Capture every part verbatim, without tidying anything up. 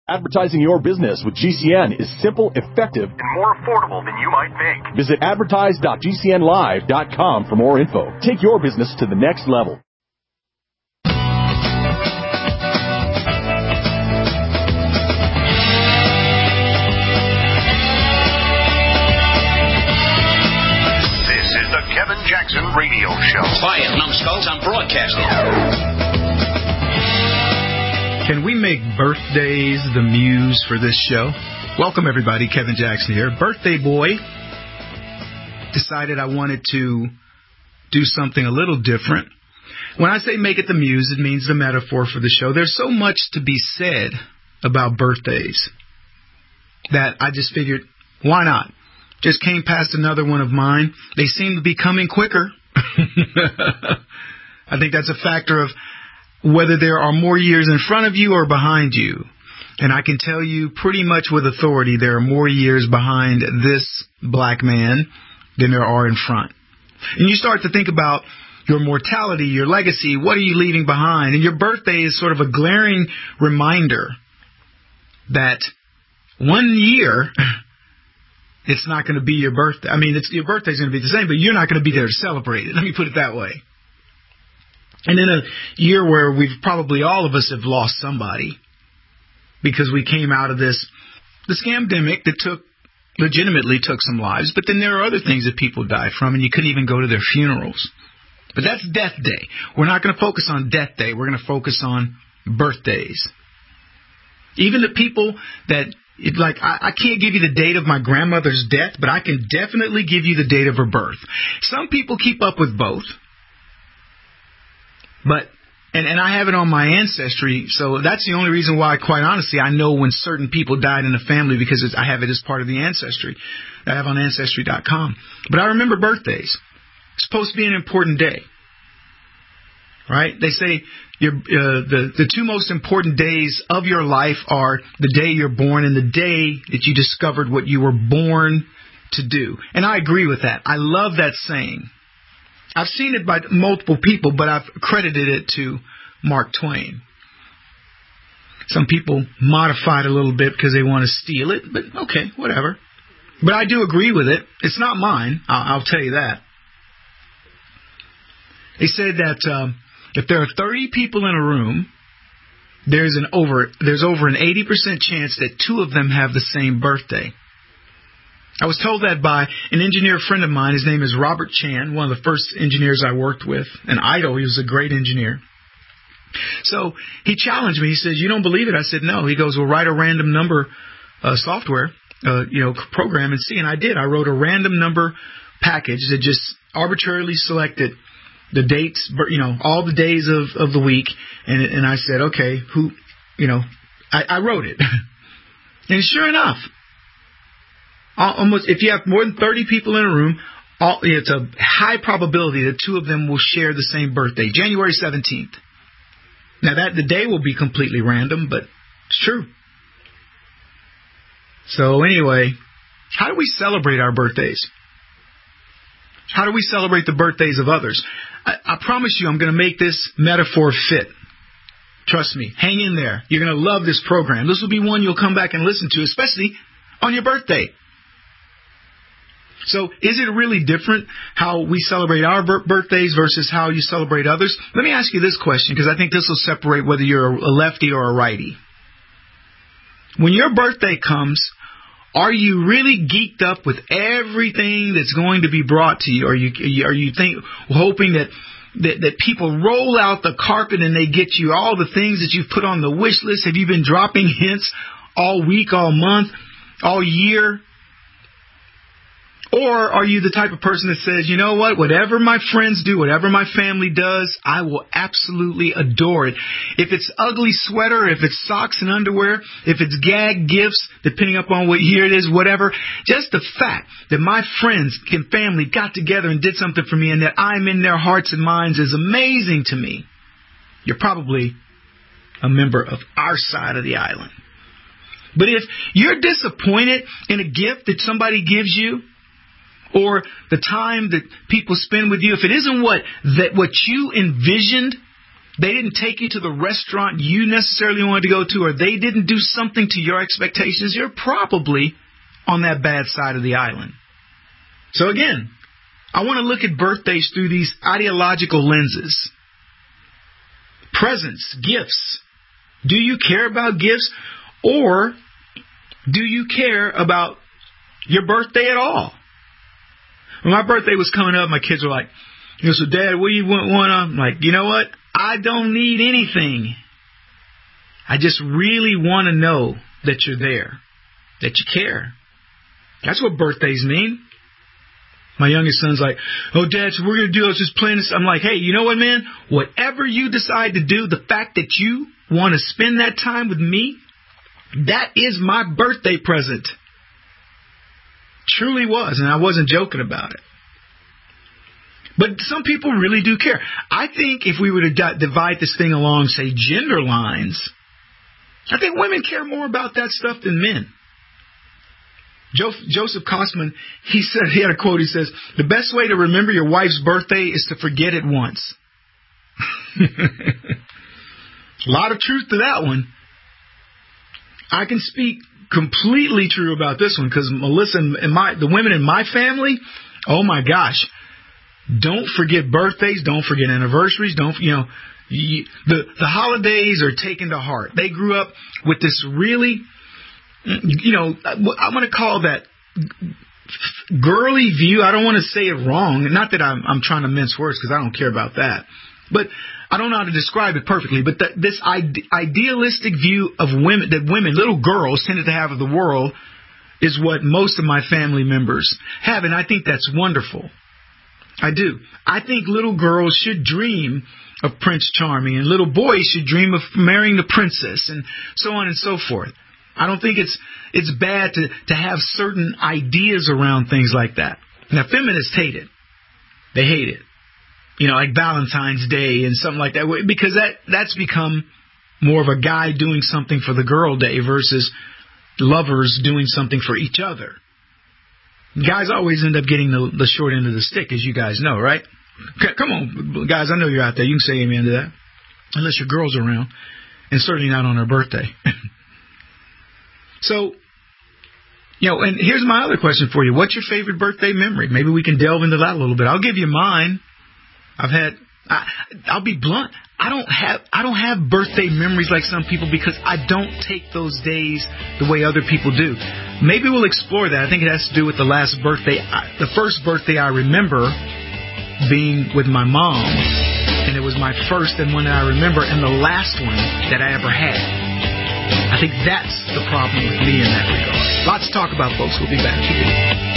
Advertising your business with G C N is simple, effective, and more affordable than you might think. Visit advertise dot g c n live dot com for more info. Take your business to the next level. This is the Kevin Jackson Radio Show. Quiet, numbskulls, I'm broadcasting. Can we make birthdays the muse for this show? Welcome, everybody. Kevin Jackson here. Birthday boy. Decided I wanted to do something a little different. When I say make it the muse, it means the metaphor for the show. There's so much to be said about birthdays that I just figured, why not? Just came past another one of mine. They seem to be coming quicker. I think that's a factor of whether there are more years in front of you or behind you. And I can tell you pretty much with authority there are more years behind this black man than there are in front. And you start to think about your mortality, your legacy, what are you leaving behind? And your birthday is sort of a glaring reminder that one year it's not going to be your birthday. I mean, it's, your birthday's going to be the same, but you're not going to be there to celebrate it. Let me put it that way. And in a year where we've probably all of us have lost somebody because we came out of this, the scamdemic that took, legitimately took some lives, but then there are other things that people died from and you couldn't even go to their funerals. But that's Death Day. We're not going to focus on Death Day. We're going to focus on birthdays. Even the people that, it, like, I, I can't give you the date of my grandmother's death, but I can definitely give you the date of her birth. Some people keep up with both. But, and, and I have it on my ancestry, so that's the only reason why, quite honestly, I know when certain people died in the family because it's, I have it as part of the ancestry that I have on Ancestry dot com. But I remember birthdays. It's supposed to be an important day. Right? They say your, uh, the, the two most important days of your life are the day you're born and the day that you discovered what you were born to do. And I agree with that. I love that saying. I've seen it by multiple people, but I've credited it to Mark Twain. Some people modify it a little bit because they want to steal it, but okay, whatever. But I do agree with it. It's not mine, I'll, I'll tell you that. They said that um, if there are thirty people in a room, there's an over there's over an eighty percent chance that two of them have the same birthday. I was told that by an engineer friend of mine. His name is Robert Chan, one of the first engineers I worked with, an idol. He was a great engineer. So he challenged me. He says, "You don't believe it?" I said, "No." He goes, "Well, write a random number uh, software, uh, you know, program and see." And I did. I wrote a random number package that just arbitrarily selected the dates, you know, all the days of, of the week. And, and I said, okay, who, you know, I, I wrote it. And sure enough, almost if you have more than thirty people in a room, all, it's a high probability that two of them will share the same birthday, January seventeenth. Now, that the day will be completely random, but it's true. So anyway, how do we celebrate our birthdays? How do we celebrate the birthdays of others? I, I promise you I'm going to make this metaphor fit. Trust me. Hang in there. You're going to love this program. This will be one you'll come back and listen to, especially on your birthday. So is it really different how we celebrate our birthdays versus how you celebrate others? Let me ask you this question, because I think this will separate whether you're a lefty or a righty. When your birthday comes, are you really geeked up with everything that's going to be brought to you? Are you are you think hoping that, that that people roll out the carpet and they get you all the things that you've put on the wish list? Have you been dropping hints all week, all month, all year? Or are you the type of person that says, you know what, whatever my friends do, whatever my family does, I will absolutely adore it. If it's ugly sweater, if it's socks and underwear, if it's gag gifts, depending upon what year it is, whatever, just the fact that my friends and family got together and did something for me and that I'm in their hearts and minds is amazing to me. You're probably a member of our side of the island. But if you're disappointed in a gift that somebody gives you, or the time that people spend with you, if it isn't what that what you envisioned, they didn't take you to the restaurant you necessarily wanted to go to, or they didn't do something to your expectations, you're probably on that bad side of the island. So again, I want to look at birthdays through these ideological lenses. Presents, gifts. Do you care about gifts, or do you care about your birthday at all? When my birthday was coming up, my kids were like, you know, so Dad, what do you want? want I'm like, you know what? I don't need anything. I just really want to know that you're there, that you care. That's what birthdays mean. My youngest son's like, oh, Dad, so we're going to do is just plan this. I'm like, hey, you know what, man? Whatever you decide to do, the fact that you want to spend that time with me, that is my birthday present. Truly was, and I wasn't joking about it. But some people really do care. I think if we were to divide this thing along, say, gender lines, I think women care more about that stuff than men. Joseph Kosman, he said, he had a quote, he says, the best way to remember your wife's birthday is to forget it once. A lot of truth to that one. I can speak completely true about this one because Melissa and my the women in my family, oh my gosh, don't forget birthdays, don't forget anniversaries, don't you know you, the the holidays are taken to heart. They grew up with this really, you know, I'm going to call that girly view. I don't want to say it wrong. Not that I'm I'm trying to mince words because I don't care about that, but I don't know how to describe it perfectly, but that this ide- idealistic view of women, that women, little girls tended to have of the world, is what most of my family members have, and I think that's wonderful. I do. I think little girls should dream of Prince Charming, and little boys should dream of marrying the princess, and so on and so forth. I don't think it's it's bad to, to have certain ideas around things like that. Now, feminists hate it. They hate it. You know, like Valentine's Day and something like that, because that that's become more of a guy doing something for the girl day versus lovers doing something for each other. Guys always end up getting the, the short end of the stick, as you guys know, right? Come on, guys, I know you're out there. You can say amen to that. Unless your girl's around, and certainly not on her birthday. So, you know, and here's my other question for you. What's your favorite birthday memory? Maybe we can delve into that a little bit. I'll give you mine. I've had, I, I'll be blunt, I don't have I don't have birthday memories like some people because I don't take those days the way other people do. Maybe we'll explore that. I think it has to do with the last birthday, I, the first birthday I remember being with my mom, and it was my first and one that I remember, and the last one that I ever had. I think that's the problem with me in that regard. Lots to talk about, folks. We'll be back. Keep it.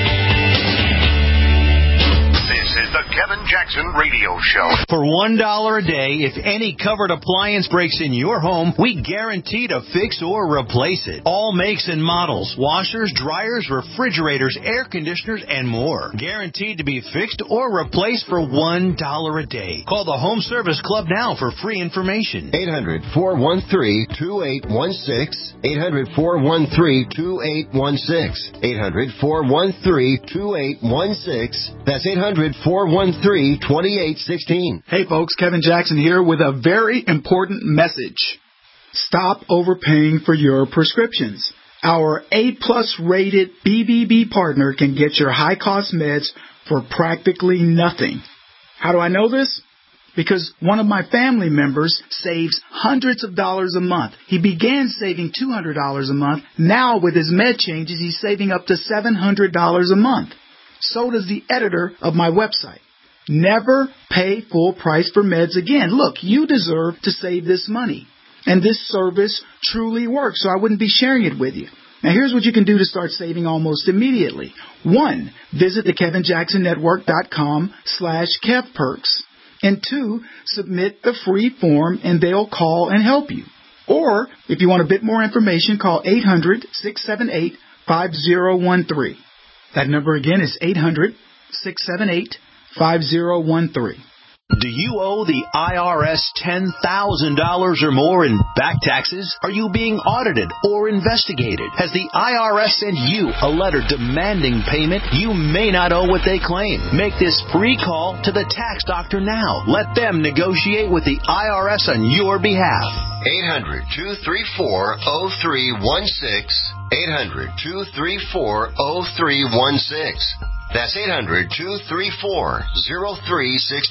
This is the Kevin Jackson Radio Show. For one dollar a day, if any covered appliance breaks in your home, we guarantee to fix or replace it. All makes and models, washers, dryers, refrigerators, air conditioners, and more. Guaranteed to be fixed or replaced for one dollar a day. Call the Home Service Club now for free information. eight hundred, four one three, two eight one six. eight hundred, four one three, two eight one six. eight hundred, four one three, two eight one six. That's eight hundred, four one three, two eight one six. Hey folks, Kevin Jackson here with a very important message. Stop overpaying for your prescriptions. Our A-plus rated B B B partner can get your high-cost meds for practically nothing. How do I know this? Because one of my family members saves hundreds of dollars a month. He began saving two hundred dollars a month. Now with his med changes, he's saving up to seven hundred dollars a month. So does the editor of my website. Never pay full price for meds again. Look, you deserve to save this money. And this service truly works, so I wouldn't be sharing it with you. Now, here's what you can do to start saving almost immediately. One, visit the Kevin Jackson Network dot com slash Kev Perks. And two, submit the free form and they'll call and help you. Or, if you want a bit more information, call eight hundred, six seven eight, five zero one three. That number again is eight hundred, six seven eight, five zero one three. Do you owe the I R S ten thousand dollars or more in back taxes? Are you being audited or investigated? Has the I R S sent you a letter demanding payment? You may not owe what they claim. Make this free call to the tax doctor now. Let them negotiate with the I R S on your behalf. eight hundred, two three four, oh three one six. eight hundred, two three four, oh three one six. That's eight hundred, two three four, oh three one six.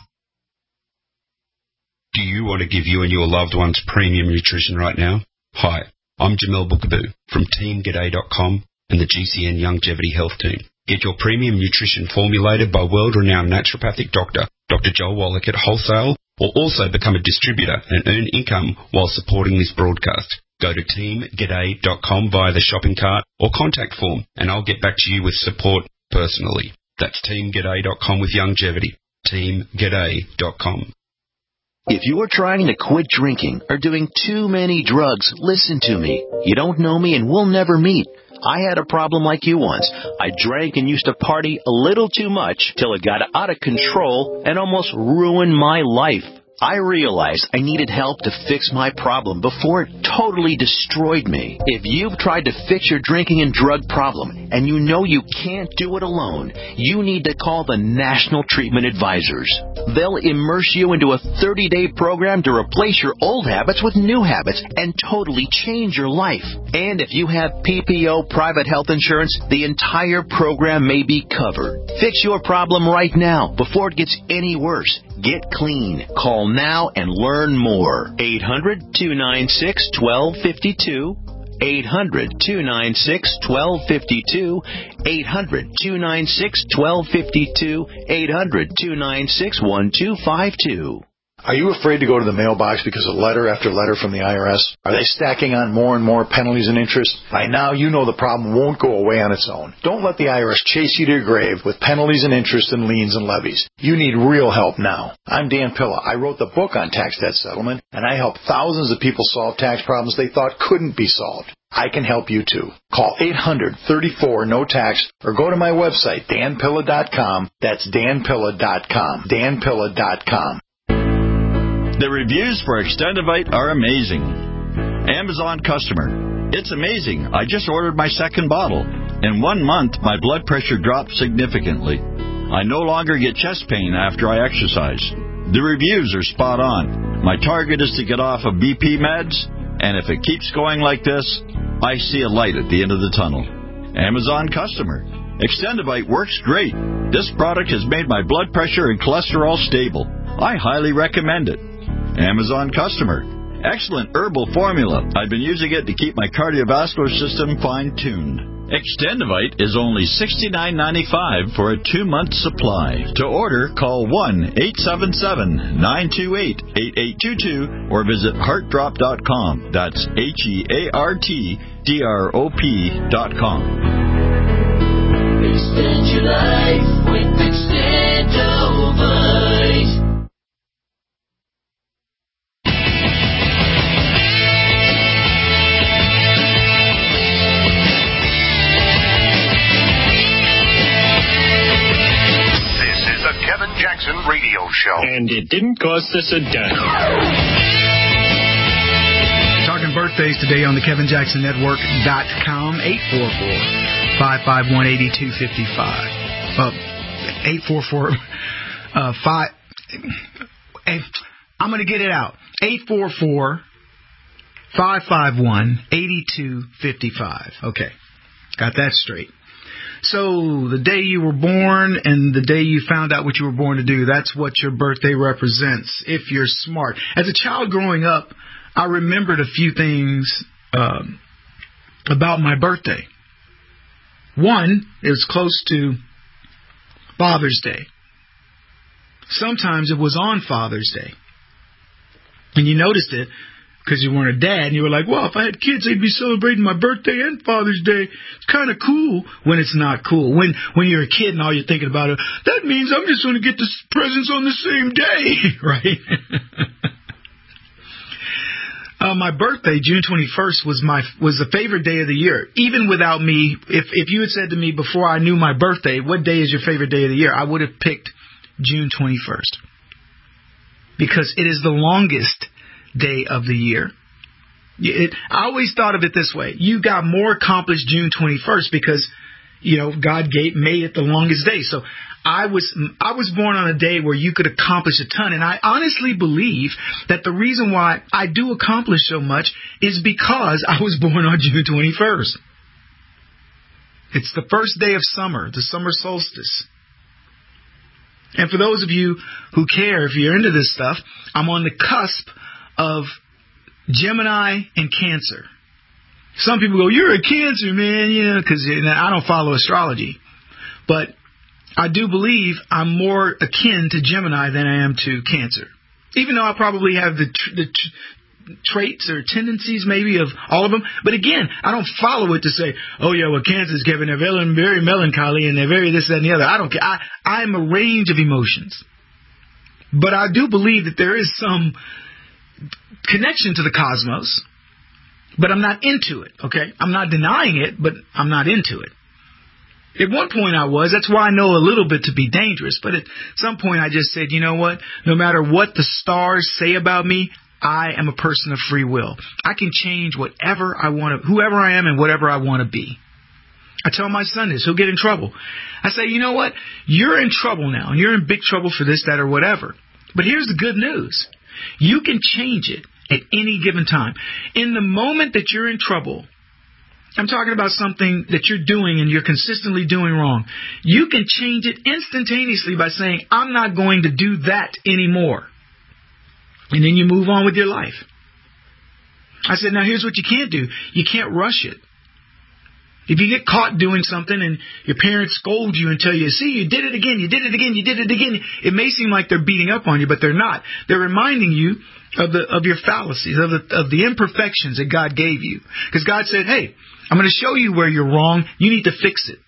Do you want to give you and your loved ones premium nutrition right now? Hi, I'm Jamel Bookaboo from Team G'day dot com and the G C N Longevity Health Team. Get your premium nutrition formulated by world-renowned naturopathic doctor, Doctor Joel Wallach at wholesale, or also become a distributor and earn income while supporting this broadcast. Go to Team G'day dot com via the shopping cart or contact form, and I'll get back to you with support personally. That's Team G'day dot com with longevity. Team G'day dot com. If you are trying to quit drinking or doing too many drugs, listen to me. You don't know me and we'll never meet. I had a problem like you once. I drank and used to party a little too much till it got out of control and almost ruined my life. I realized I needed help to fix my problem before it totally destroyed me. If you've tried to fix your drinking and drug problem and you know you can't do it alone, you need to call the National Treatment Advisors. They'll immerse you into a thirty-day program to replace your old habits with new habits and totally change your life. And if you have P P O private health insurance, the entire program may be covered. Fix your problem right now before it gets any worse. Get clean. Call now and learn more. eight hundred, two nine six, one two five two. eight hundred, two nine six, one two five two. eight hundred, two nine six, one two five two. eight hundred, two nine six, one two five two. Are you afraid to go to the mailbox because of letter after letter from the I R S? Are they stacking on more and more penalties and interest? By now, you know the problem won't go away on its own. Don't let the I R S chase you to your grave with penalties and interest and liens and levies. You need real help now. I'm Dan Pilla. I wrote the book on tax debt settlement, and I help thousands of people solve tax problems they thought couldn't be solved. I can help you too. Call eight hundred, thirty-four, no tax or go to my website, dan pilla dot com. That's dan pilla dot com. dan pilla dot com. The reviews for Extendivite are amazing. Amazon customer. It's amazing. I just ordered my second bottle. In one month, my blood pressure dropped significantly. I no longer get chest pain after I exercise. The reviews are spot on. My target is to get off of B P meds, and if it keeps going like this, I see a light at the end of the tunnel. Amazon customer. Extendivite works great. This product has made my blood pressure and cholesterol stable. I highly recommend it. Amazon customer. Excellent herbal formula. I've been using it to keep my cardiovascular system fine-tuned. Extendivite is only sixty-nine ninety-five for a two-month supply. To order, call one eight seven seven, nine two eight, eight eight two two or visit heart drop dot com. That's H E A R T D R O P dot com. Extend your life with Extendivite. Kevin Jackson Radio Show. And it didn't cost us a dime. Talking birthdays today on the Kevin Jackson Network dot com. eight four four, five five one, eight two five five. Uh, eight four four, uh, five. I'm going to get it out. eight four four, five five one, eight two five five. Okay. Got that straight. So the day you were born and the day you found out what you were born to do, that's what your birthday represents, if you're smart. As a child growing up, I remembered a few things um, about my birthday. One, it was close to Father's Day. Sometimes it was on Father's Day. And you noticed it because you weren't a dad, and you were like, well, if I had kids, they'd be celebrating my birthday and Father's Day. It's kind of cool when it's not cool. When when you're a kid and all you're thinking about it, that means I'm just going to get the presents on the same day, right? uh, my birthday, June twenty-first, was my was the favorite day of the year. Even without me, if, if you had said to me before I knew my birthday, what day is your favorite day of the year, I would have picked June twenty-first. because it is the longest day of the year. It, I always thought of it this way. You got more accomplished June twenty-first because, you know, God gave, made it the longest day. So I was I was born on a day where you could accomplish a ton. And I honestly believe that the reason why I do accomplish so much is because I was born on June twenty-first. It's the first day of summer, the summer solstice. And for those of you who care, if you're into this stuff, I'm on the cusp of Gemini and Cancer. Some people go, you're a Cancer, man, you know, because I don't follow astrology. But I do believe I'm more akin to Gemini than I am to Cancer. Even though I probably have the, tr- the tr- traits or tendencies maybe of all of them. But again, I don't follow it to say, oh, yeah, well, Cancer's, Kevin, they're very, very melancholy and they're very this, that, and the other. I don't care. I, I'm a range of emotions. But I do believe that there is some connection to the cosmos. But I'm not into it, okay? I'm not denying it, but I'm not into it. At one point I was. That's why I know a little bit to be dangerous. But at some point I just said, you know what? No matter what the stars say about me, I am a person of free will. I can change whatever I want to, whoever I am and whatever I want to be. I tell my son this. He'll get in trouble. I say, you know what? You're in trouble now. And you're in big trouble for this, that, or whatever. But here's the good news. You can change it at any given time. In the moment that you're in trouble, I'm talking about something that you're doing and you're consistently doing wrong. You can change it instantaneously by saying, I'm not going to do that anymore. And then you move on with your life. I said, now here's what you can't do. You can't rush it. If you get caught doing something and your parents scold you and tell you, see, you did it again, you did it again, you did it again, it may seem like they're beating up on you, but they're not. They're reminding you of the of your fallacies, of the of the imperfections that God gave you. Because God said, hey, I'm going to show you where you're wrong. You need to fix it.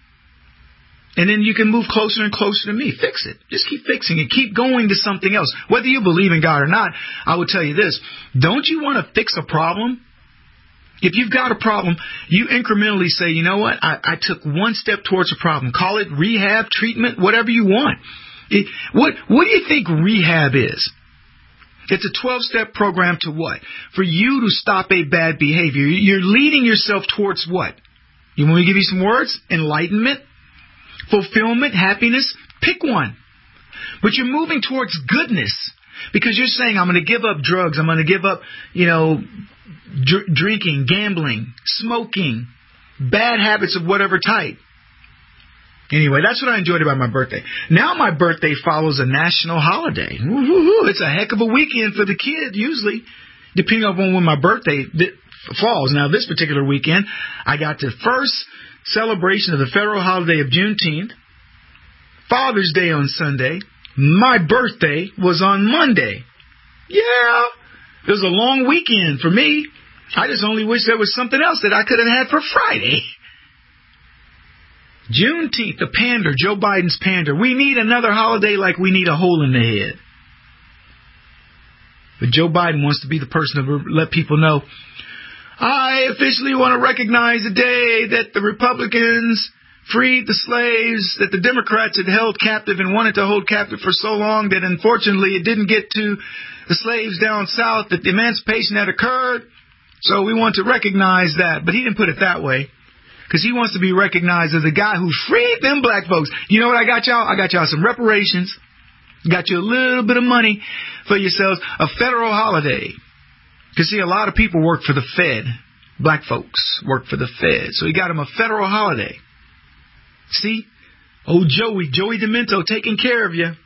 And then you can move closer and closer to me. Fix it. Just keep fixing it. Keep going to something else. Whether you believe in God or not, I will tell you this. Don't you want to fix a problem? If you've got a problem, you incrementally say, you know what? I, I took one step towards a problem. Call it rehab, treatment, whatever you want. It, what, what do you think rehab is? It's a twelve-step program to what? For you to stop a bad behavior. You're leading yourself towards what? You want me to give you some words? Enlightenment, fulfillment, happiness. Pick one. But you're moving towards goodness because you're saying, I'm going to give up drugs. I'm going to give up, you know, dr- drinking, gambling, smoking, bad habits of whatever type. Anyway, that's what I enjoyed about my birthday. Now my birthday follows a national holiday. Woo-hoo-hoo. It's a heck of a weekend for the kid, usually, depending on when my birthday falls. Now, this particular weekend, I got the first celebration of the federal holiday of Juneteenth, Father's Day on Sunday. My birthday was on Monday. Yeah, it was a long weekend for me. I just only wish there was something else that I could have had for Friday. Juneteenth, the pander, Joe Biden's pander. We need another holiday like we need a hole in the head. But Joe Biden wants to be the person to let people know, I officially want to recognize the day that the Republicans freed the slaves that the Democrats had held captive and wanted to hold captive for so long that unfortunately it didn't get to the slaves down south, that the emancipation had occurred. So we want to recognize that. But he didn't put it that way. Because he wants to be recognized as the guy who freed them black folks. You know what I got y'all? I got y'all some reparations. Got you a little bit of money for yourselves. A federal holiday. Because, see, a lot of people work for the Fed. Black folks work for the Fed. So he got them a federal holiday. See? Oh, Joey, Joey Demento taking care of you.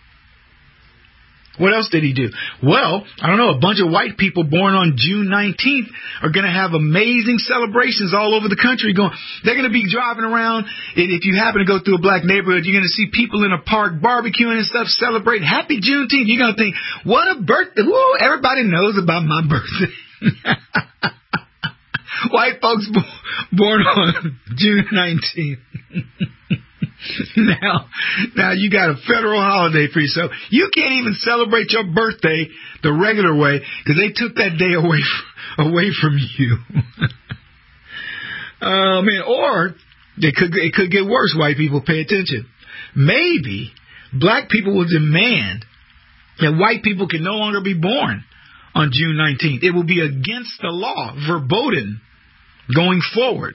What else did he do? Well, I don't know, a bunch of white people born on June nineteenth are going to have amazing celebrations all over the country. Going, they're going to be driving around, and if you happen to go through a black neighborhood, you're going to see people in a park barbecuing and stuff, celebrating Happy Juneteenth. You're going to think, what a birthday. Woo, everybody knows about my birthday. White folks born on June nineteenth. Now, now you got a federal holiday for yourself. You can't even celebrate your birthday the regular way because they took that day away from, away from you. Oh man! Or it could it could get worse. White people, pay attention. Maybe black people will demand that white people can no longer be born on June nineteenth. It will be against the law, verboten, going forward.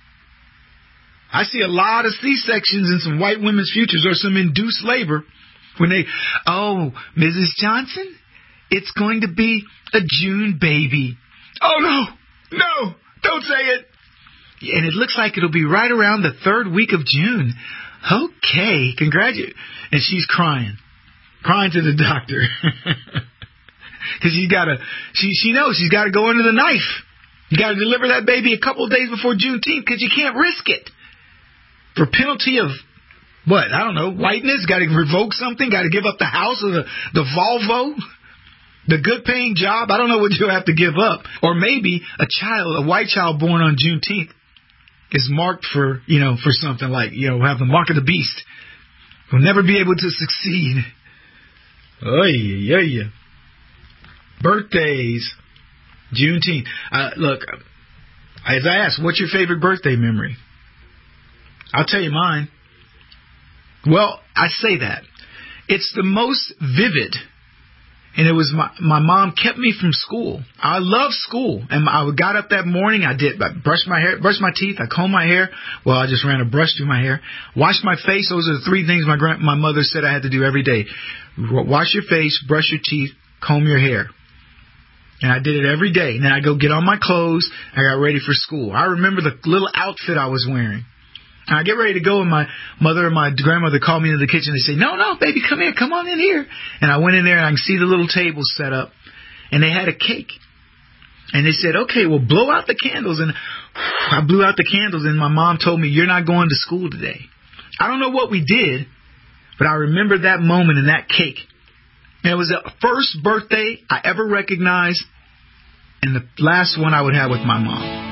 I see a lot of C-sections in some white women's futures or some induced labor when they, oh, Missus Johnson, it's going to be a June baby. Oh, no, no, don't say it. And it looks like it'll be right around the third week of June. Okay, congratulations. And she's crying, crying to the doctor. Because she's got to, she, she knows she's got to go under the knife. You got to deliver that baby a couple of days before Juneteenth because you can't risk it. For penalty of, what, I don't know, whiteness, got to revoke something, got to give up the house or the, the Volvo, the good paying job. I don't know what you'll have to give up. Or maybe a child, a white child born on Juneteenth is marked for, you know, for something like, you know, have the mark of the beast. Will never be able to succeed. Oh, yeah, yeah, yeah. Birthdays. Juneteenth. Uh, look, as I asked, what's your favorite birthday memory? I'll tell you mine. Well, I say that. It's the most vivid. And it was my, my mom kept me from school. I love school. And I got up that morning. I did. I brushed my hair, brushed my teeth. I combed my hair. Well, I just ran a brush through my hair. Washed my face. Those are the three things my grand, my mother said I had to do every day. Wash your face, brush your teeth, comb your hair. And I did it every day. And then I go get on my clothes. I got ready for school. I remember the little outfit I was wearing. And I get ready to go, and my mother and my grandmother called me into the kitchen. They say, no, no, baby, come here. Come on in here. And I went in there, and I can see the little table set up. And they had a cake. And they said, okay, well, blow out the candles. And I blew out the candles, and my mom told me, you're not going to school today. I don't know what we did, but I remember that moment and that cake. And it was the first birthday I ever recognized and the last one I would have with my mom.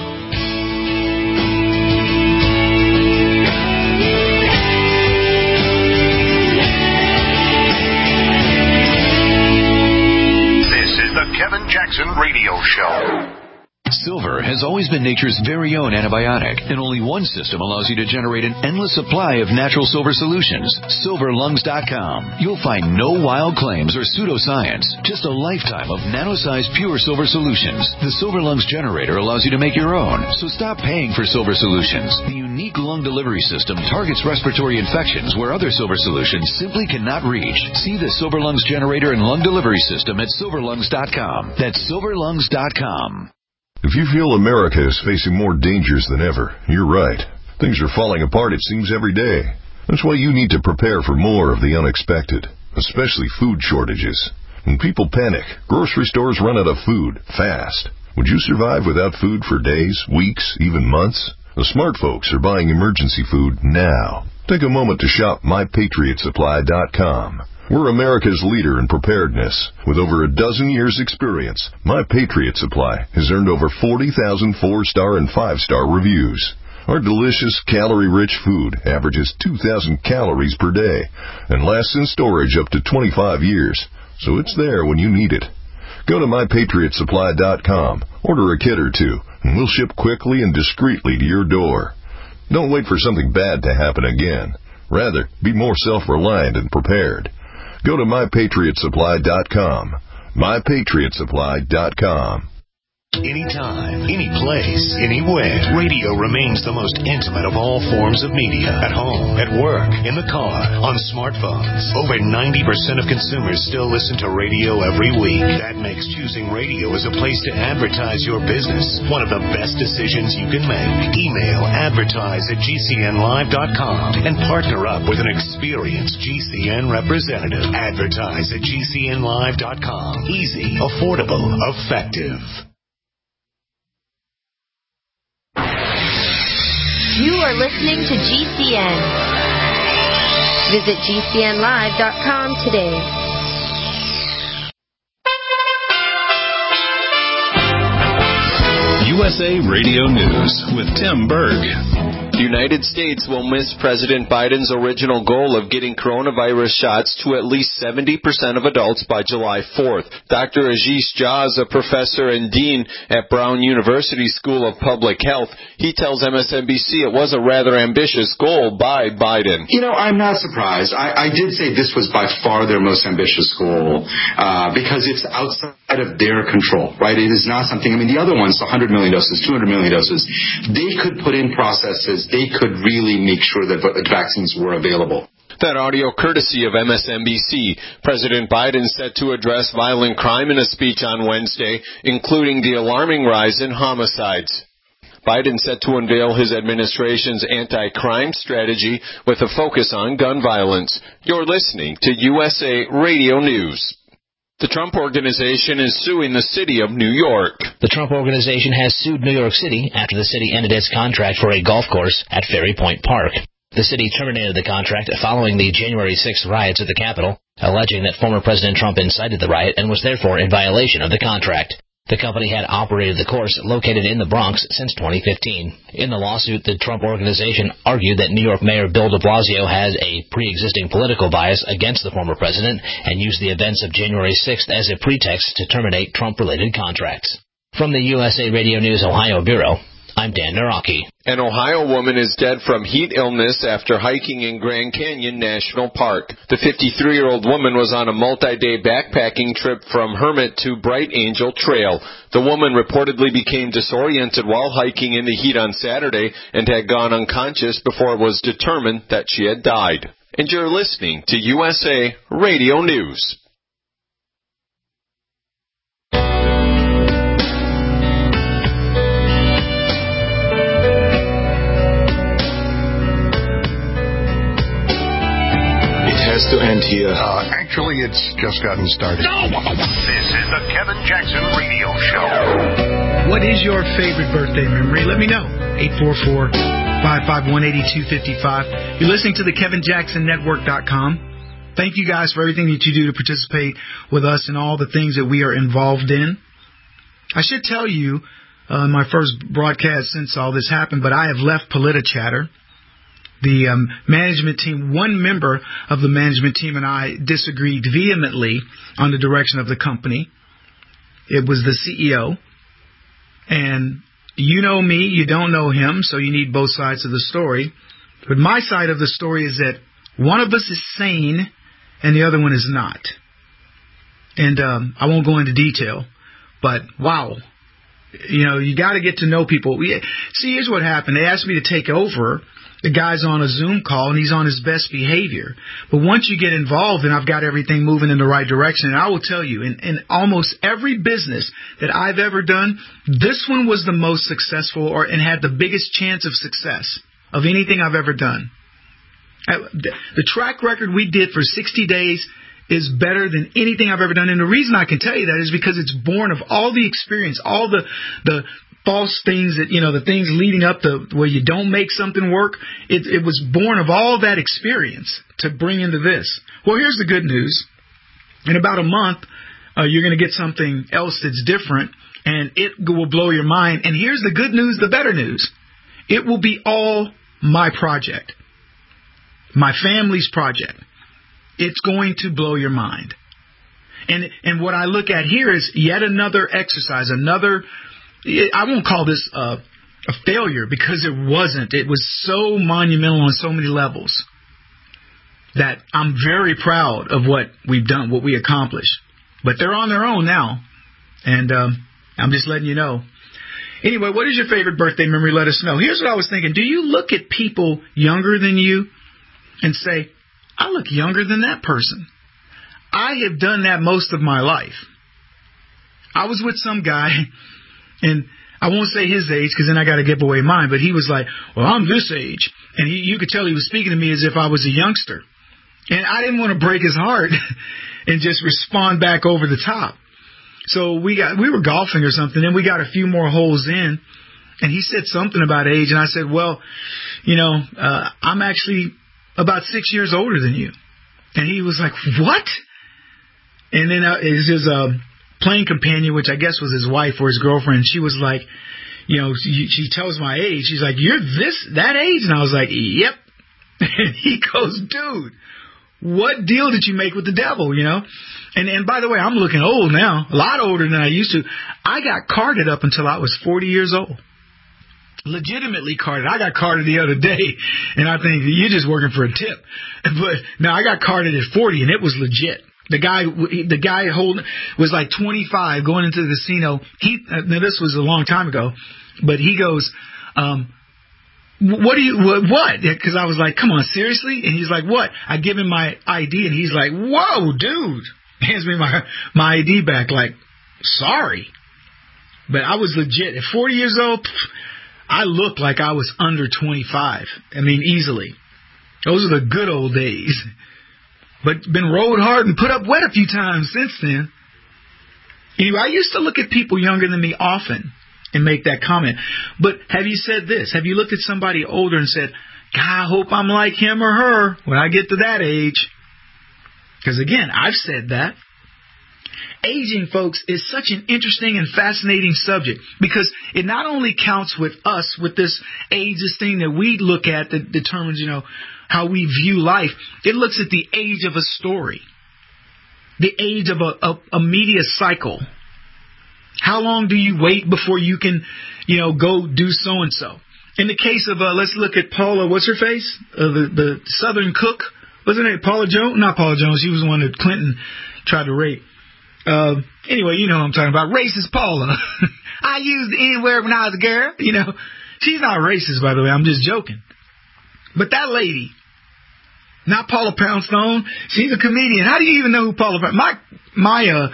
Kevin Jackson Radio Show. Silver has always been nature's very own antibiotic, and only one system allows you to generate an endless supply of natural silver solutions. silver lungs dot com. You'll find no wild claims or pseudoscience, just a lifetime of nano-sized pure silver solutions. The Silver Lungs generator allows you to make your own, so stop paying for silver solutions. The unique lung delivery system targets respiratory infections where other silver solutions simply cannot reach. See the Silver Lungs generator and lung delivery system at silver lungs dot com. That's silver lungs dot com. If you feel America is facing more dangers than ever, you're right. Things are falling apart, it seems, every day. That's why you need to prepare for more of the unexpected, especially food shortages. When people panic, grocery stores run out of food fast. Would you survive without food for days, weeks, even months? The smart folks are buying emergency food now. Take a moment to shop my patriot supply dot com. We're America's leader in preparedness. With over a dozen years' experience, My Patriot Supply has earned over forty thousand four-star and five-star reviews. Our delicious, calorie-rich food averages two thousand calories per day and lasts in storage up to twenty-five years, so it's there when you need it. Go to my patriot supply dot com, order a kit or two, and we'll ship quickly and discreetly to your door. Don't wait for something bad to happen again. Rather, be more self-reliant and prepared. Go to my patriot supply dot com. my patriot supply dot com. Anytime, any place, anywhere, radio remains the most intimate of all forms of media. At home, at work, in the car, on smartphones. Over ninety percent of consumers still listen to radio every week. That makes choosing radio as a place to advertise your business one of the best decisions you can make. Email advertise at G C N live dot com and partner up with an experienced G C N representative. Advertise at G C N live dot com. Easy, affordable, effective. You are listening to G C N. Visit G C N live dot com today. U S A Radio News with Tim Berg. The United States will miss President Biden's original goal of getting coronavirus shots to at least seventy percent of adults by July fourth. Doctor Ashish Jha is a professor and dean at Brown University School of Public Health. He tells M S N B C it was a rather ambitious goal by Biden. You know, I'm not surprised. I, I did say this was by far their most ambitious goal uh, because it's outside of their control, right? It is not something, I mean, the other ones, one hundred million doses, two hundred million doses, they could put in processes. They could really make sure that vaccines were available. That audio courtesy of M S N B C. President Biden set to address violent crime in a speech on Wednesday, including the alarming rise in homicides. Biden set to unveil his administration's anti-crime strategy with a focus on gun violence. You're listening to U S A Radio News. The Trump Organization is suing the city of New York. The Trump Organization has sued New York City after the city ended its contract for a golf course at Ferry Point Park. The city terminated the contract following the January sixth riots at the Capitol, alleging that former President Trump incited the riot and was therefore in violation of the contract. The company had operated the course located in the Bronx since twenty fifteen. In the lawsuit, the Trump Organization argued that New York Mayor Bill de Blasio has a pre-existing political bias against the former president and used the events of January sixth as a pretext to terminate Trump-related contracts. From the U S A Radio News Ohio Bureau, I'm Dan Naraki. An Ohio woman is dead from heat illness after hiking in Grand Canyon National Park. The fifty-three-year-old woman was on a multi-day backpacking trip from Hermit to Bright Angel Trail. The woman reportedly became disoriented while hiking in the heat on Saturday and had gone unconscious before it was determined that she had died. And you're listening to U S A Radio News. To end here. Uh, actually, it's just gotten started. No! This is the Kevin Jackson Radio Show. What is your favorite birthday memory? Let me know. eight four four, five five one, eight two five five. You're listening to the Kevin Jackson Network dot com. Thank you guys for everything that you do to participate with us and all the things that we are involved in. I should tell you, uh, my first broadcast since all this happened, but I have left PolitiChatter. The um, management team, one member of the management team and I disagreed vehemently on the direction of the company. It was the C E O. And you know me, you don't know him, so you need both sides of the story. But my side of the story is that one of us is sane and the other one is not. And um, I won't go into detail, but wow. You know, you got to get to know people. We, see, here's what happened. They asked me to take over. The guy's on a Zoom call, and he's on his best behavior. But once you get involved, and I've got everything moving in the right direction, and I will tell you, in, in almost every business that I've ever done, this one was the most successful or and had the biggest chance of success of anything I've ever done. The track record we did for sixty days is better than anything I've ever done. And the reason I can tell you that is because it's born of all the experience, all the the false things that, you know, the things leading up to where you don't make something work. It, it was born of all that experience to bring into this. Well, here's the good news. In about a month, uh, you're going to get something else that's different, and it will blow your mind. And here's the good news, the better news. It will be all my project, my family's project. It's going to blow your mind. And and what I look at here is yet another exercise, another, I won't call this a, a failure because it wasn't. It was so monumental on so many levels that I'm very proud of what we've done, what we accomplished. But they're on their own now. And um, I'm just letting you know. Anyway, what is your favorite birthday memory? Let us know. Here's what I was thinking. Do you look at people younger than you and say, I look younger than that person? I have done that most of my life. I was with some guy, and I won't say his age because then I got to give away mine, but he was like, well, I'm this age. And he, you could tell he was speaking to me as if I was a youngster. And I didn't want to break his heart and just respond back over the top. So we got we were golfing or something, and we got a few more holes in, and he said something about age, and I said, well, you know, uh, I'm actually about six years older than you. And he was like, what? And then uh, his, his uh, playing companion, which I guess was his wife or his girlfriend, she was like, you know, she, she tells my age. She's like, you're this, that age? And I was like, yep. And he goes, dude, what deal did you make with the devil, you know? And and by the way, I'm looking old now, a lot older than I used to. I got carded up until I was forty years old. Legitimately carded. I got carded the other day, and I think you're just working for a tip. But no, I got carded at forty, and it was legit. The guy, the guy holding was like twenty-five going into the casino. He now this was a long time ago, but he goes, um, "What do you what?" Because I was like, "Come on, seriously?" And he's like, "What?" I give him my I D, and he's like, "Whoa, dude!" Hands me my my I D back, like, "Sorry," but I was legit at forty years old. I looked like I was under twenty-five. I mean, easily. Those are the good old days. But been rode hard and put up wet a few times since then. Anyway, I used to look at people younger than me often and make that comment. But have you said this? Have you looked at somebody older and said, God, I hope I'm like him or her when I get to that age? Because again, I've said that. Aging, folks, is such an interesting and fascinating subject because it not only counts with us, with this age, this thing that we look at that determines, you know, how we view life. It looks at the age of a story, the age of a, a, a media cycle. How long do you wait before you can, you know, go do so-and-so? In the case of, uh, let's look at Paula, what's her face? Uh, the, the Southern cook. Wasn't it Paula Jones? Not Paula Jones. She was the one that Clinton tried to rape. Uh, anyway, you know what I'm talking about. Racist Paula. I used the N-word when I was a girl. You know, she's not racist, by the way. I'm just joking. But that lady, not Paula Poundstone, she's a comedian. How do you even know who Paula Poundstone? My, my, uh,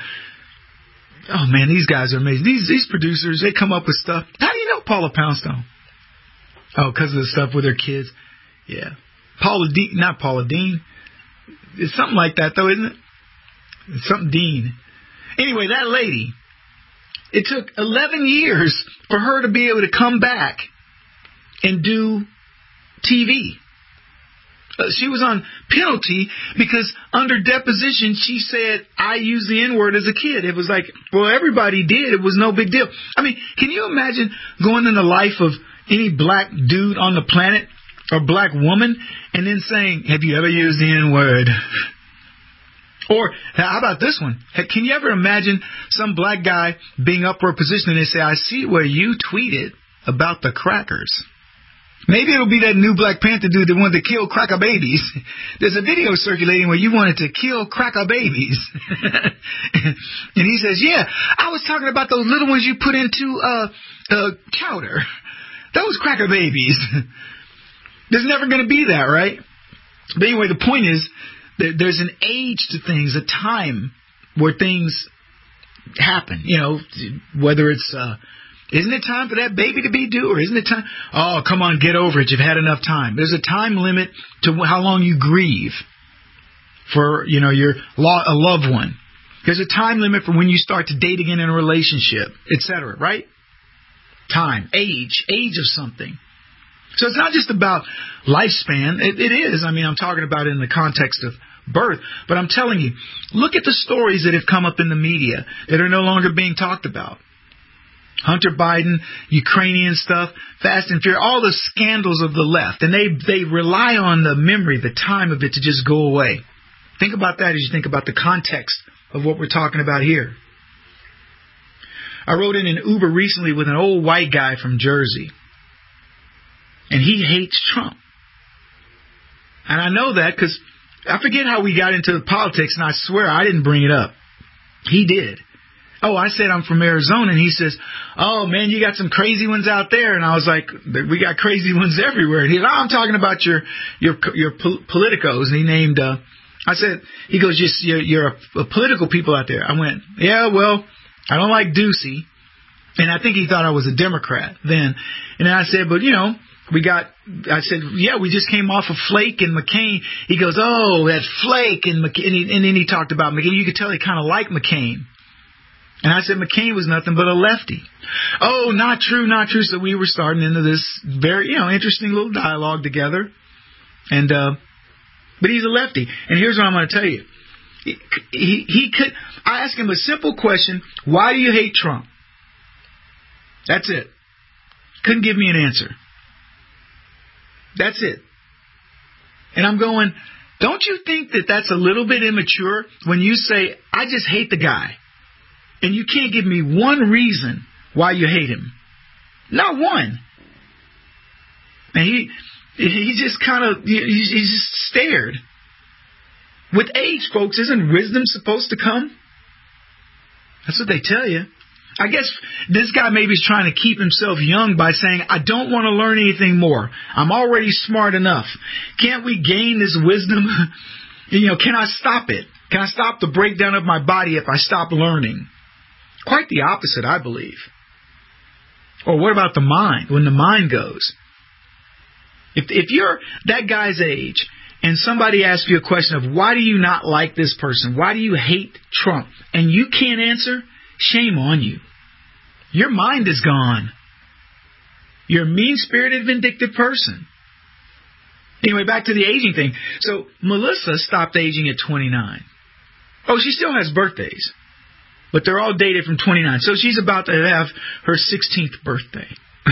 oh man, these guys are amazing. These, these producers, they come up with stuff. How do you know Paula Poundstone? Oh, because of the stuff with her kids. Yeah. Paula Dean, not Paula Dean. It's something like that, though, isn't it? It's something Dean. Anyway, that lady, it took eleven years for her to be able to come back and do T V. Uh, she was on penalty because under deposition, she said, I used the N-word as a kid. It was like, well, everybody did. It was no big deal. I mean, can you imagine going in the life of any black dude on the planet or black woman and then saying, have you ever used the N-word? Or how about this one? Can you ever imagine some black guy being up for a position and they say, I see where you tweeted about the crackers. Maybe it'll be that new Black Panther dude that wanted to kill cracker babies. There's a video circulating where you wanted to kill cracker babies. And he says, yeah, I was talking about those little ones you put into uh, uh, chowder. Those cracker babies. There's never going to be that, right? But anyway, the point is, there's an age to things, a time where things happen. You know, whether it's, uh, isn't it time for that baby to be due, or isn't it time? Oh, come on, get over it. You've had enough time. There's a time limit to how long you grieve for, you know, your lo- a loved one. There's a time limit for when you start to date again in a relationship, et cetera, right? Time, age, age of something. So it's not just about lifespan. It, it is. I mean, I'm talking about it in the context of birth. But I'm telling you, look at the stories that have come up in the media that are no longer being talked about. Hunter Biden, Ukrainian stuff, Fast and Furious, all the scandals of the left. And they, they rely on the memory, the time of it to just go away. Think about that as you think about the context of what we're talking about here. I rode in an Uber recently with an old white guy from Jersey. And he hates Trump. And I know that because I forget how we got into politics, and I swear I didn't bring it up. He did. Oh, I said I'm from Arizona, and he says, oh, man, you got some crazy ones out there. And I was like, we got crazy ones everywhere. And he said, oh, I'm talking about your your your politicos. And he named, uh, I said, he goes, you're, you're a, a political people out there. I went, yeah, well, I don't like Ducey. And I think he thought I was a Democrat then. And then I said, but, you know, we got, I said, yeah, we just came off of Flake and McCain. He goes, oh, that Flake and McCain. And, he, and then he talked about McCain. You could tell he kind of liked McCain. And I said, McCain was nothing but a lefty. Oh, not true, not true. So we were starting into this very, you know, interesting little dialogue together. And, uh, but he's a lefty. And here's what I'm going to tell you. He, he, he could, I asked him a simple question. Why do you hate Trump? That's it. Couldn't give me an answer. That's it. And I'm going, don't you think that that's a little bit immature when you say, I just hate the guy, and you can't give me one reason why you hate him? Not one. And he he just kind of, he, he just stared. With age, folks, isn't wisdom supposed to come? That's what they tell you. I guess this guy maybe is trying to keep himself young by saying, I don't want to learn anything more. I'm already smart enough. Can't we gain this wisdom? You know, can I stop it? Can I stop the breakdown of my body if I stop learning? Quite the opposite, I believe. Or what about the mind? When the mind goes. If, if you're that guy's age and somebody asks you a question of why do you not like this person? Why do you hate Trump? And you can't answer, shame on you. Your mind is gone. You're a mean-spirited, vindictive person. Anyway, back to the aging thing. So Melissa stopped aging at twenty-nine. Oh, she still has birthdays, but they're all dated from twenty-nine. So she's about to have her sixteenth birthday.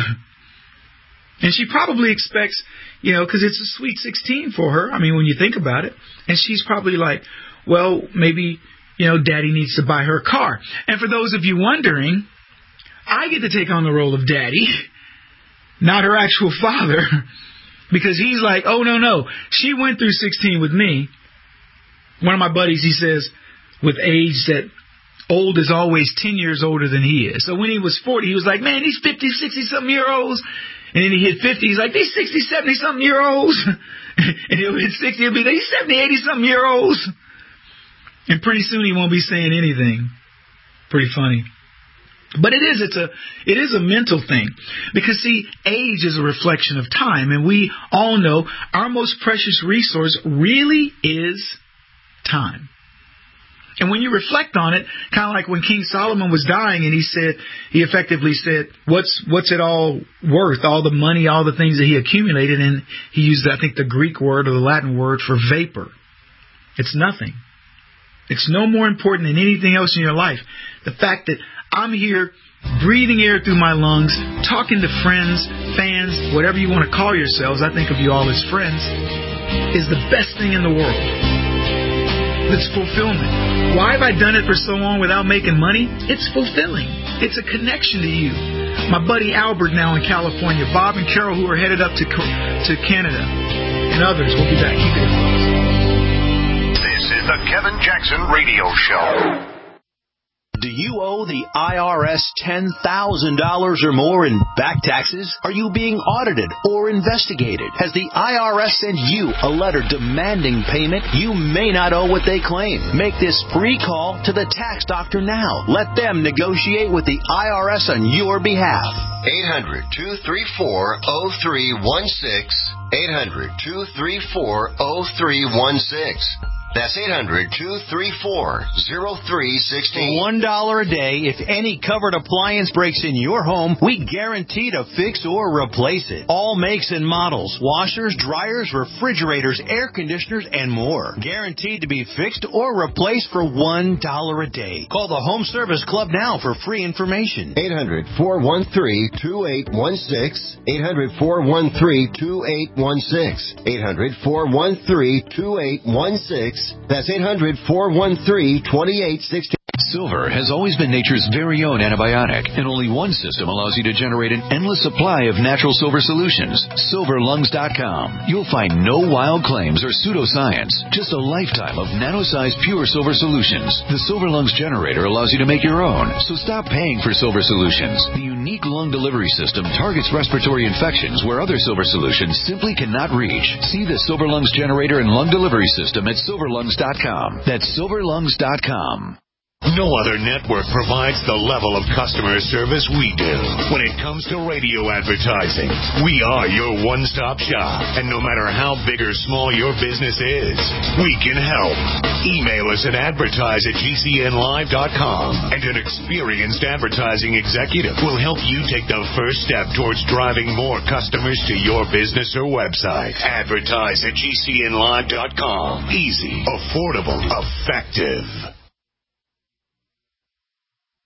And she probably expects, you know, because it's a sweet sixteen for her. I mean, when you think about it. And she's probably like, well, maybe, you know, Daddy needs to buy her a car. And for those of you wondering, I get to take on the role of Daddy, not her actual father, because he's like, oh, no, no. She went through sixteen with me. One of my buddies, he says, with age that old is always ten years older than he is. So when he was forty, he was like, man, these fifty, sixty-something year olds. And then he hit fifty, he's like, these sixty, seventy-something year olds. And he'll hit sixty, he'll be these seventy, eighty-something year olds. And pretty soon he won't be saying anything. Pretty funny. But it is, it's a, it is a mental thing. Because see, age is a reflection of time. And we all know our most precious resource really is time. And when you reflect on it, kind of like when King Solomon was dying and he said, he effectively said, what's what's it all worth? All the money, all the things that he accumulated. And he used, I think, the Greek word or the Latin word for vapor. It's nothing. It's no more important than anything else in your life. The fact that I'm here breathing air through my lungs, talking to friends, fans, whatever you want to call yourselves, I think of you all as friends, is the best thing in the world. It's fulfillment. Why have I done it for so long without making money? It's fulfilling. It's a connection to you. My buddy Albert now in California, Bob and Carol who are headed up to to Canada, and others. We'll be back. Keep it. This is the Kevin Jackson Radio Show. Do you owe the I R S ten thousand dollars or more in back taxes? Are you being audited or investigated? Has the I R S sent you a letter demanding payment? You may not owe what they claim. Make this free call to the tax doctor now. Let them negotiate with the I R S on your behalf. eight hundred, two three four, oh three one six. eight hundred, two three four, oh three one six. That's eight hundred, two three four, oh three one six. one dollar a day. If any covered appliance breaks in your home, we guarantee to fix or replace it. All makes and models. Washers, dryers, refrigerators, air conditioners, and more. Guaranteed to be fixed or replaced for one dollar a day. Call the Home Service Club now for free information. eight hundred, four one three, two eight one six. eight hundred, four one three, two eight one six. eight hundred, four one three, two eight one six. That's eight hundred, four one three, two eight six two. Silver has always been nature's very own antibiotic, and only one system allows you to generate an endless supply of natural silver solutions. silver lungs dot com. You'll find no wild claims or pseudoscience, just a lifetime of nano-sized pure silver solutions. The Silver Lungs generator allows you to make your own, so stop paying for silver solutions. The unique lung delivery system targets respiratory infections where other silver solutions simply cannot reach. See the Silver Lungs generator and lung delivery system at silver lungs dot com. That's silver lungs dot com. No other network provides the level of customer service we do. When it comes to radio advertising, we are your one-stop shop. And no matter how big or small your business is, we can help. Email us at advertise at G C N live dot com, and an experienced advertising executive will help you take the first step towards driving more customers to your business or website. Advertise at G C N live dot com. Easy, affordable, effective.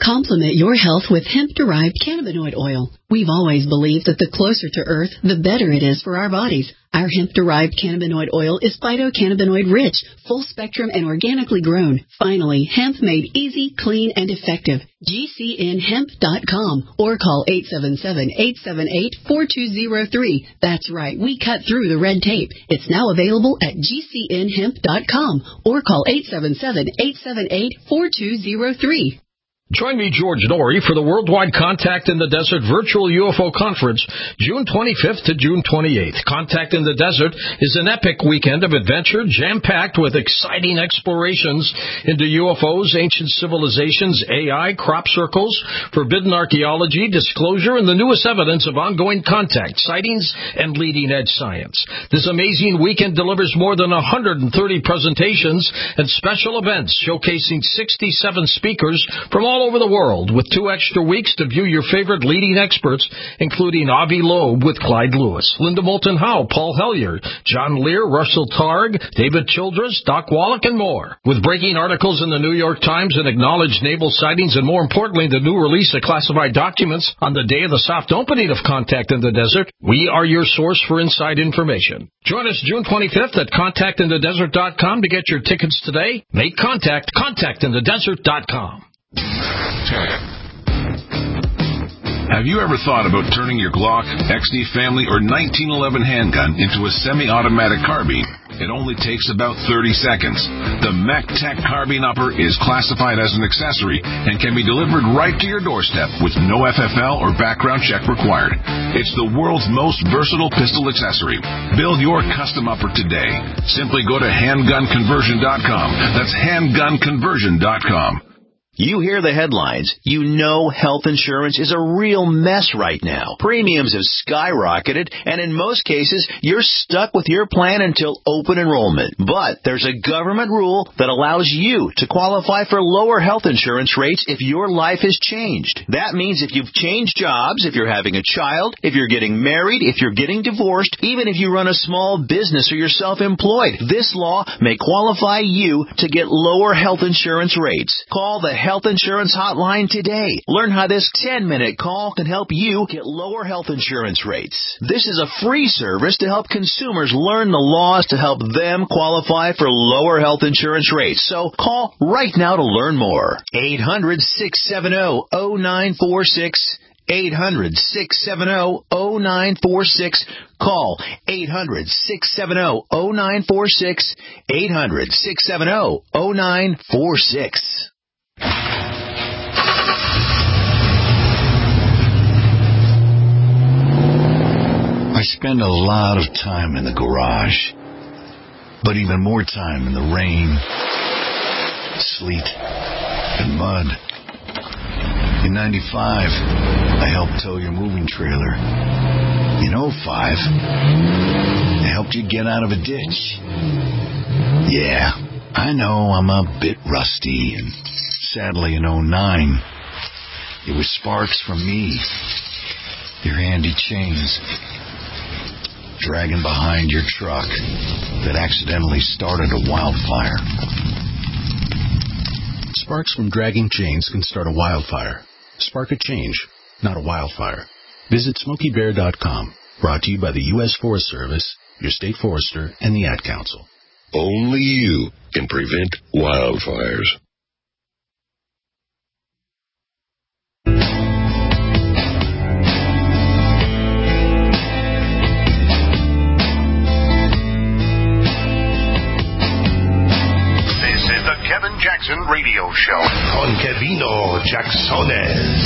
Complement your health with hemp-derived cannabinoid oil. We've always believed that the closer to Earth, the better it is for our bodies. Our hemp-derived cannabinoid oil is phytocannabinoid-rich, full-spectrum, and organically grown. Finally, hemp made easy, clean, and effective. G C N hemp dot com or call eight seven seven, eight seven eight, four two zero three. That's right, we cut through the red tape. It's now available at G C N hemp dot com or call eight seven seven, eight seven eight, four two zero three. Join me, George Norrie, for the Worldwide Contact in the Desert Virtual U F O Conference, June twenty-fifth to June twenty-eighth. Contact in the Desert is an epic weekend of adventure, jam-packed with exciting explorations into U F Os, ancient civilizations, A I, crop circles, forbidden archaeology, disclosure, and the newest evidence of ongoing contact, sightings, and leading-edge science. This amazing weekend delivers more than one hundred thirty presentations and special events showcasing sixty-seven speakers from all over the world, with two extra weeks to view your favorite leading experts, including Avi Loeb with Clyde Lewis, Linda Moulton Howe, Paul Hellyer, John Lear, Russell Targ, David Childress, Doc Wallach, and more. With breaking articles in the New York Times and acknowledged naval sightings, and more importantly, the new release of classified documents on the day of the soft opening of Contact in the Desert, we are your source for inside information. Join us June twenty-fifth at contact in the desert dot com to get your tickets today. Make contact, contact in the desert dot com. Have you ever thought about turning your Glock, X D Family, or nineteen eleven handgun into a semi-automatic carbine? It only takes about thirty seconds. The MacTac Carbine Upper is classified as an accessory and can be delivered right to your doorstep with no F F L or background check required. It's the world's most versatile pistol accessory. Build your custom upper today. Simply go to handgun conversion dot com. That's handgun conversion dot com. You hear the headlines. You know health insurance is a real mess right now. Premiums have skyrocketed, and in most cases, you're stuck with your plan until open enrollment. But there's a government rule that allows you to qualify for lower health insurance rates if your life has changed. That means if you've changed jobs, if you're having a child, if you're getting married, if you're getting divorced, even if you run a small business or you're self-employed, this law may qualify you to get lower health insurance rates. Call the Health Insurance Hotline today. Learn how this ten-minute call can help you get lower health insurance rates. This is a free service to help consumers learn the laws to help them qualify for lower health insurance rates. So call right now to learn more. eight hundred, six seven zero, zero nine four six. eight hundred, six seven zero, zero nine four six. Call eight hundred, six seven zero, zero nine four six. eight hundred, six seven zero, zero nine four six. I spend a lot of time in the garage, but even more time in the rain, sleet, and mud. In ninety-five, I helped tow your moving trailer. In oh five, I helped you get out of a ditch. Yeah, I know I'm a bit rusty, and sadly in oh nine, it was sparks from me, your handy chains, dragging behind your truck that accidentally started a wildfire. Sparks from dragging chains can start a wildfire. Spark a change, not a wildfire. Visit Smokey Bear dot com. Brought to you by the U S Forest Service, your state forester, and the Ad Council. Only you can prevent wildfires. Kevin Jackson Radio Show. Con Kevino Jacksones.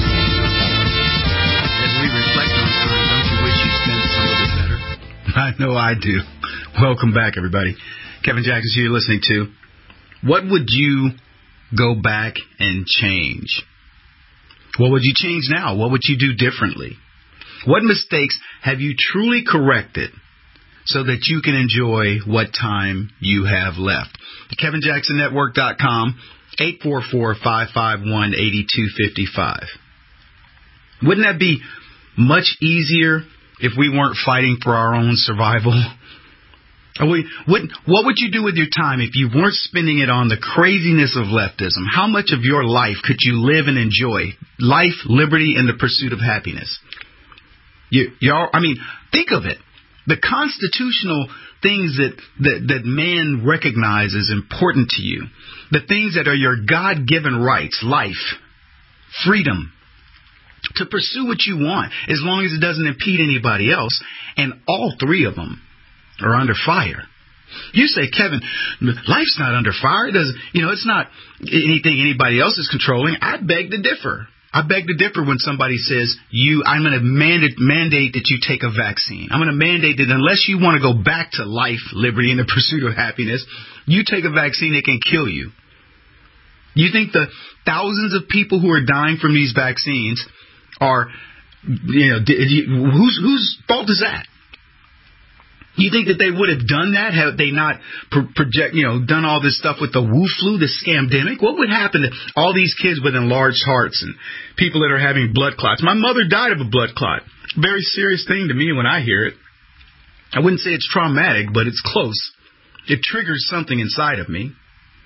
As we reflect on time, don't you wish you spent some of it better? I know I do. Welcome back, everybody. Kevin Jackson here, you're listening to. What would you go back and change? What would you change now? What would you do differently? What mistakes have you truly corrected so that you can enjoy what time you have left? The Kevin Jackson Network dot com, eight four four, five five one, eight two five five. Wouldn't that be much easier if we weren't fighting for our own survival? What, what would you do with your time if you weren't spending it on the craziness of leftism? How much of your life could you live and enjoy? Life, liberty, and the pursuit of happiness. You, you're, I mean, think of it. The constitutional things that, that, that man recognizes important to you, the things that are your God-given rights, life, freedom, to pursue what you want, as long as it doesn't impede anybody else, and all three of them are under fire. You say, Kevin, life's not under fire. It doesn't, you know, it's not anything anybody else is controlling. I beg to differ. I beg to differ when somebody says, "You, I'm going to mandate, mandate that you take a vaccine. I'm going to mandate that unless you want to go back to life, liberty, and the pursuit of happiness, you take a vaccine that can kill you." You think the thousands of people who are dying from these vaccines are, you know, whose whose fault is that? You think that they would have done that had they not pro- project, you know, done all this stuff with the Wu flu, the scamdemic? What would happen to all these kids with enlarged hearts and people that are having blood clots? My mother died of a blood clot. Very serious thing to me when I hear it. I wouldn't say it's traumatic, but it's close. It triggers something inside of me.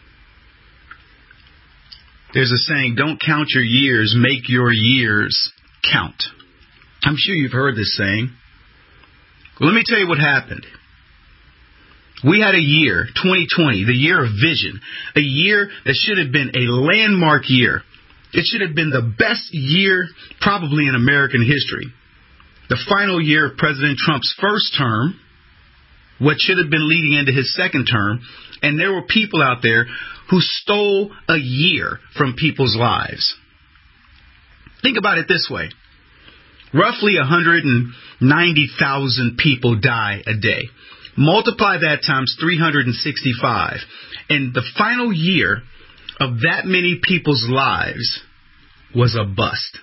There's a saying, don't count your years, make your years count. I'm sure you've heard this saying. Well, let me tell you what happened. We had a year, twenty twenty, the year of vision, a year that should have been a landmark year. It should have been the best year probably in American history. The final year of President Trump's first term, what should have been leading into his second term, and there were people out there who stole a year from people's lives. Think about it this way. Roughly one hundred ninety thousand people die a day. Multiply that times three hundred sixty-five. And the final year of that many people's lives was a bust.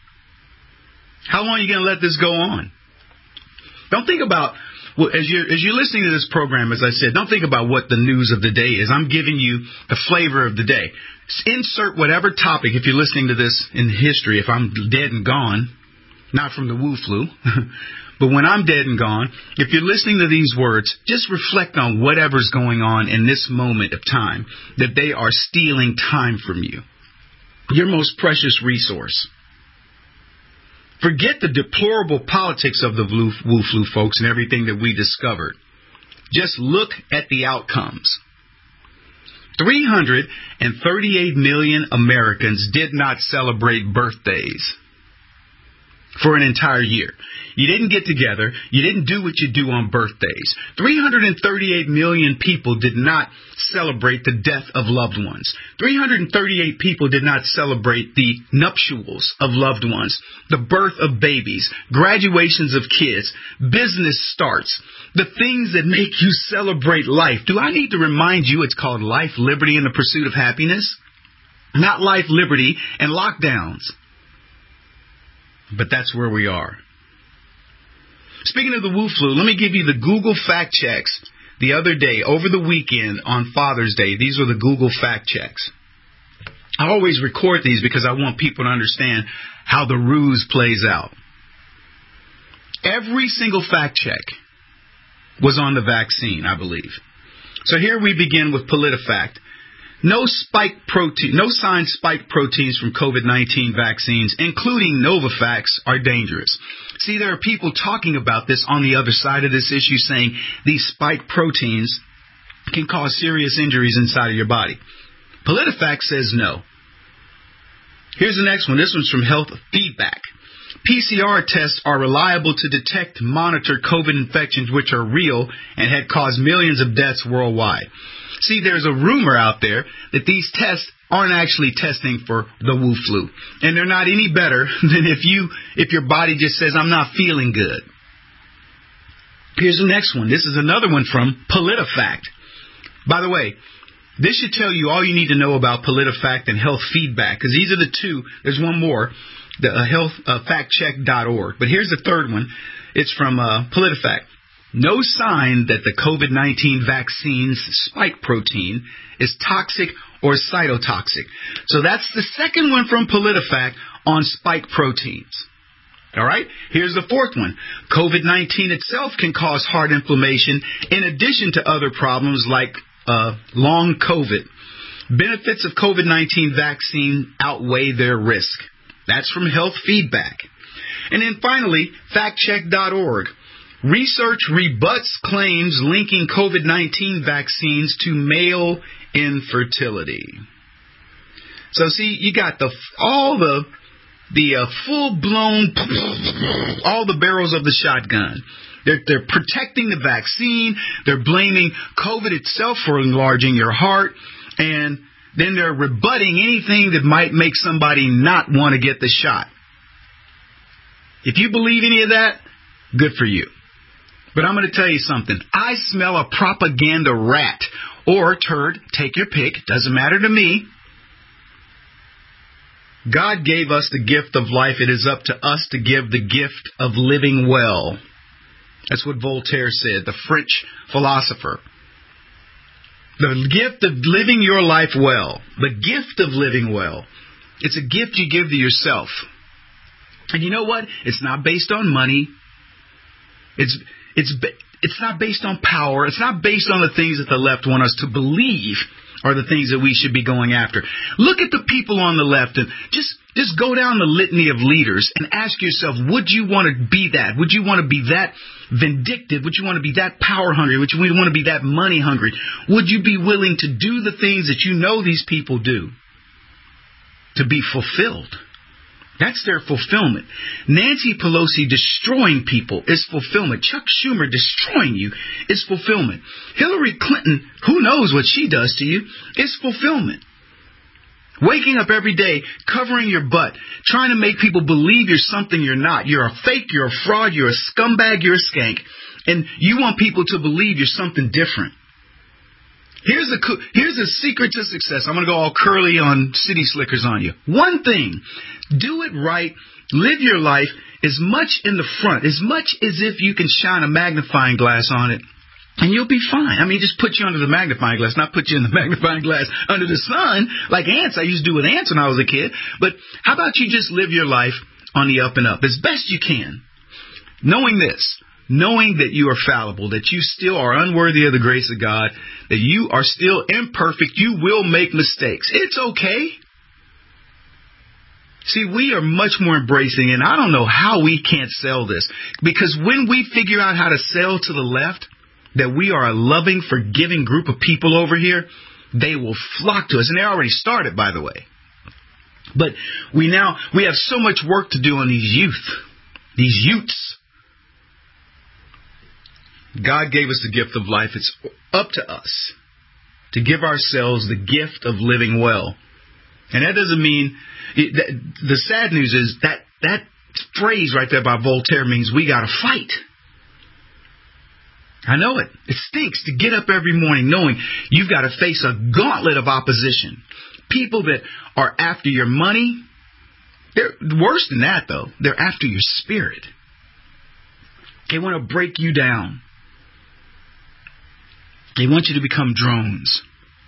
How long are you going to let this go on? Don't think about, well, as you're, as you're listening to this program, as I said, don't think about what the news of the day is. I'm giving you the flavor of the day. Insert whatever topic, if you're listening to this in history, if I'm dead and gone, not from the Wu flu, but when I'm dead and gone, if you're listening to these words, just reflect on whatever's going on in this moment of time, that they are stealing time from you, your most precious resource. Forget the deplorable politics of the Wu flu, folks, and everything that we discovered. Just look at the outcomes. three hundred thirty-eight million Americans did not celebrate birthdays for an entire year. You didn't get together. You didn't do what you do on birthdays. three hundred thirty-eight million people did not celebrate the death of loved ones. three hundred thirty-eight people did not celebrate the nuptials of loved ones, the birth of babies, graduations of kids, business starts, the things that make you celebrate life. Do I need to remind you it's called life, liberty, and the pursuit of happiness? Not life, liberty, and lockdowns. But that's where we are. Speaking of the Wu flu, let me give you the Google fact checks the other day, over the weekend on Father's Day. These are the Google fact checks. I always record these because I want people to understand how the ruse plays out. Every single fact check was on the vaccine, I believe. So here we begin with PolitiFact. No spike protein, no signed spike proteins from COVID nineteen vaccines, including Novavax, are dangerous. See, there are people talking about this on the other side of this issue, saying these spike proteins can cause serious injuries inside of your body. PolitiFact says no. Here's the next one. This one's from Health Feedback. P C R tests are reliable to detect, monitor COVID infections, which are real and had caused millions of deaths worldwide. See, there's a rumor out there that these tests aren't actually testing for the Wu flu. And they're not any better than if you, if your body just says, I'm not feeling good. Here's the next one. This is another one from PolitiFact. By the way, this should tell you all you need to know about PolitiFact and Health Feedback, because these are the two. There's one more, the uh, health fact check dot org. But here's the third one. It's from uh, PolitiFact. No sign that the COVID nineteen vaccine's spike protein is toxic or cytotoxic. So that's the second one from PolitiFact on spike proteins. All right? Here's the fourth one. COVID nineteen itself can cause heart inflammation in addition to other problems like uh, long COVID. Benefits of COVID nineteen vaccine outweigh their risk. That's from Health Feedback. And then finally, fact check dot org. Research rebuts claims linking COVID nineteen vaccines to male infertility. So see, you got the all the the uh, full-blown, all the barrels of the shotgun. They're, they're protecting the vaccine. They're blaming COVID itself for enlarging your heart. And then they're rebutting anything that might make somebody not want to get the shot. If you believe any of that, good for you. But I'm going to tell you something. I smell a propaganda rat or turd. Take your pick. Doesn't matter to me. God gave us the gift of life. It is up to us to give the gift of living well. That's what Voltaire said, the French philosopher. The gift of living your life well. The gift of living well. It's a gift you give to yourself. And you know what? It's not based on money. It's it's it's not based on power. It's not based on the things that the left want us to believe are the things that we should be going after. Look at the people on the left and just, just go down the litany of leaders and ask yourself, would you want to be that? Would you want to be that vindictive? Would you want to be that power hungry? Would you want to be that money hungry? Would you be willing to do the things that you know these people do to be fulfilled? That's their fulfillment. Nancy Pelosi destroying people is fulfillment. Chuck Schumer destroying you is fulfillment. Hillary Clinton, who knows what she does to you, is fulfillment. Waking up every day, covering your butt, trying to make people believe you're something you're not. You're a fake, you're a fraud, you're a scumbag, you're a skank. And you want people to believe you're something different. Here's a here's a secret to success. I'm going to go all curly on city slickers on you. One thing, do it right. Live your life as much in the front, as much as if you can shine a magnifying glass on it, and you'll be fine. I mean, just put you under the magnifying glass, not put you in the magnifying glass under the sun like ants. I used to do with ants when I was a kid. But how about you just live your life on the up and up as best you can, knowing this. Knowing that you are fallible, that you still are unworthy of the grace of God, that you are still imperfect, you will make mistakes. It's okay. See, we are much more embracing, and I don't know how we can't sell this. Because when we figure out how to sell to the left, that we are a loving, forgiving group of people over here, they will flock to us. And they already started, by the way. But we now, we have so much work to do on these youth, these youths. God gave us the gift of life. It's up to us to give ourselves the gift of living well. And that doesn't mean, the sad news is that that phrase right there by Voltaire means we got to fight. I know it. It stinks to get up every morning knowing you've got to face a gauntlet of opposition. People that are after your money. They're worse than that, though. They're after your spirit. They want to break you down. They want you to become drones.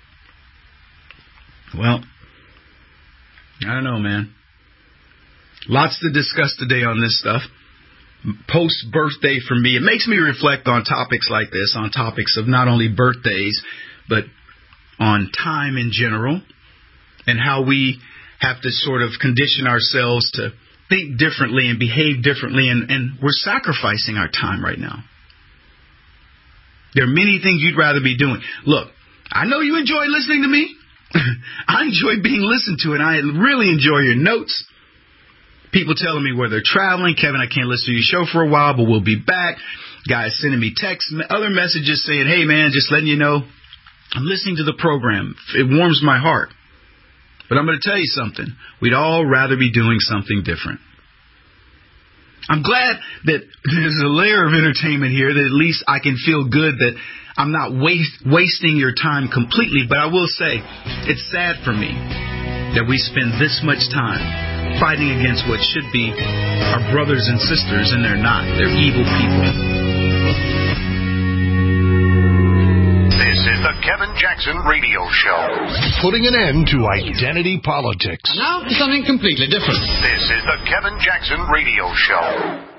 Well, I don't know, man. Lots to discuss today on this stuff. Post-birthday for me. It makes me reflect on topics like this, on topics of not only birthdays, but on time in general, and how we have to sort of condition ourselves to think differently and behave differently, and, and we're sacrificing our time right now. There are many things you'd rather be doing. Look, I know you enjoy listening to me. I enjoy being listened to, and I really enjoy your notes. People telling me where they're traveling. Kevin, I can't listen to your show for a while, but we'll be back. Guys sending me texts, other messages saying, hey, man, just letting you know, I'm listening to the program. It warms my heart. But I'm going to tell you something. We'd all rather be doing something different. I'm glad that there's a layer of entertainment here, that at least I can feel good that I'm not waste, wasting your time completely. But I will say, it's sad for me that we spend this much time fighting against what should be our brothers and sisters, and they're not. They're evil people. This is the Kevin Jackson Radio Show. Putting an end to identity politics. Now, something completely different. This is the Kevin Jackson Radio Show.